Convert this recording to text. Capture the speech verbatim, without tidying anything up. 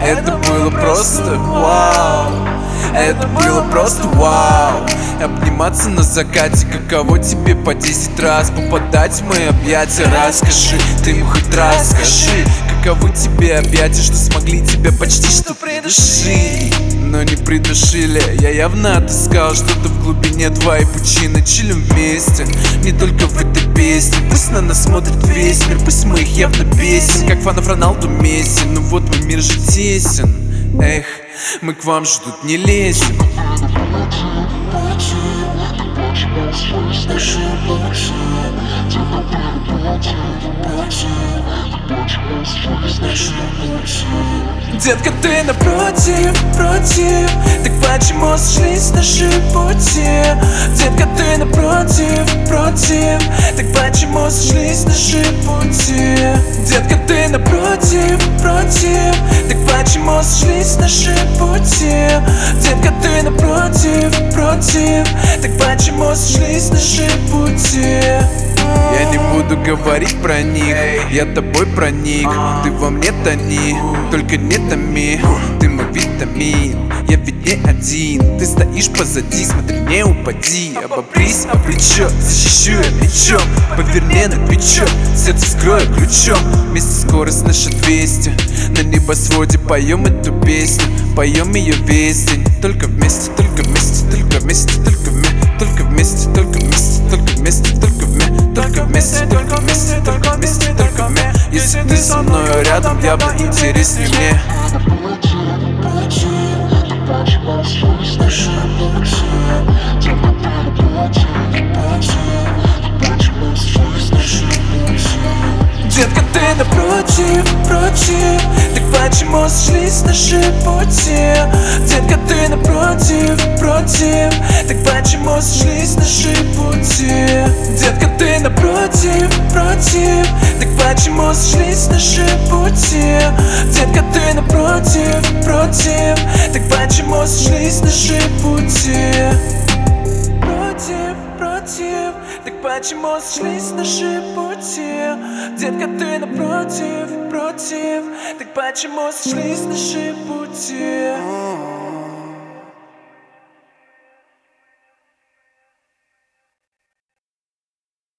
Это было просто вау. Это было просто вау. Обниматься на закате, каково тебе по десять раз попадать в мои объятия? Расскажи, ты ему хоть раз скажи, каковы тебе объятия, что смогли тебя почти что придушить, но не придушили. Я явно отыскал что-то в глубине твоей пучины. Чилим вместе, не только в этой песне. Пусть на нас смотрит весь мир, пусть мы их явно бесим, как фанов Роналду Месси. Ну вот мой мир же тесен. Эх, мы к вам же тут не лезем. Детка, ты напротив, против, так почему сошлись наши пути? Детка, ты напротив, против, так почему сошлись наши пути? Детка, ты напротив, против, так почему сошлись наши пути? Детка, ты напротив, против, так почему сошлись наши пути? Я не буду говорить про них, я тобой проник. Ты во мне тони, только не томи. Ты мой витамин, я ведь не один. Ты стоишь позади, смотри, не упади. Обопрись о плечо, защищу я мечом. Поверни на плечо, сердце скрою ключом. Вместе скорость наша двести, на небосводе поем эту песню. Поем ее весь день, только вместе, только вместе, только вместе, только вместе, только вместе, только вместе, только вместе, только вместе, только вместе, только вместе, только вместе, только вместе. Если ты со мной рядом, явно интереснее мне. Детка, ты напротив, против, так почему сошлись наши пути? Детка, ты напротив, против, так почему сошлись наши пути? Детка, ты напротив, против, так почему сошлись наши пути? Детка, ты напротив, против, так почему сошлись наши пути? Против, против, так почему сошлись наши пути? Детка, ты напротив, против, так почему сошлись наши пути?